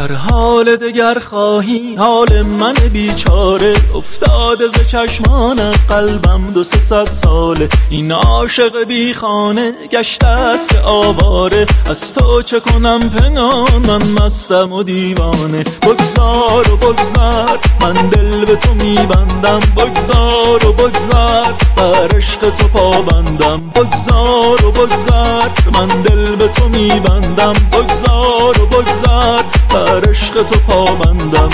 گر حال دگر خواهی حال من بیچاره، افتاده ز چشمانت قلبم 200 ساله. این عاشق بی خانه گشته است که آواره، از تو چه کنم پنهان من مستم و دیوانه. بگذار و بگذار من دل به تو میبندم، بگذار و بگذار بر عشق تو پابندم. بگذار و بگذار من دل به تو میبندم، بگذار و بگذار بر عشق تو پابندم.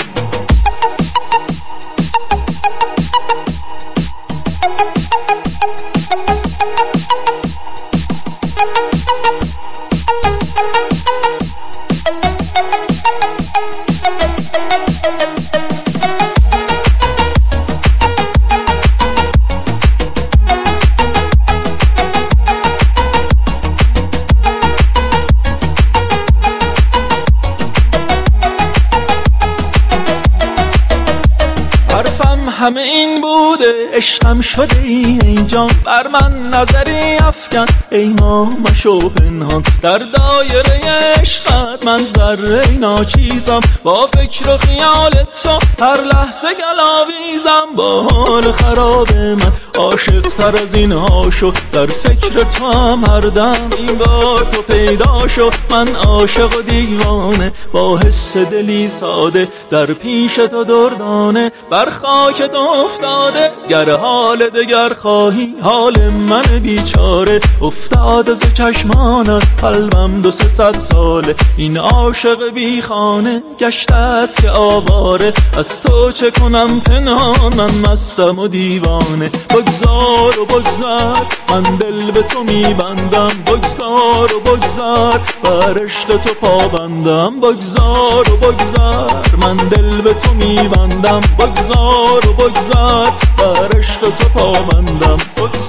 همه این بوده عشقم شده ای جان، بر من نظری افکن ای ما مشو پنهان. در دایره عشقت من ذره ناچیزم، با فکر و خیال تو هر لحظه گلاویزم. با حال خراب من عاشق تر از این ها شو، در فکر تو هم هر دم این بار تو پیدا شو. من عاشق و دیوانه با حس دلی ساده، در پیش تو دردانه بر خاک تو افتاده. گر حال دگر خواهی حال من بیچاره، افتاده ز چشمانت قلبم 200 ساله. این عاشق بی خانه گشته است که آواره، از تو چه کنم پنهان من مستم و دیوانه. بگذار و بگذار من دل به تو میبندم، بگذار و بگذار بر عشق تو پابندم. بگذار و بگذار من دل به تو میبندم، بگذار و بگذار بر عشق تو پابندم.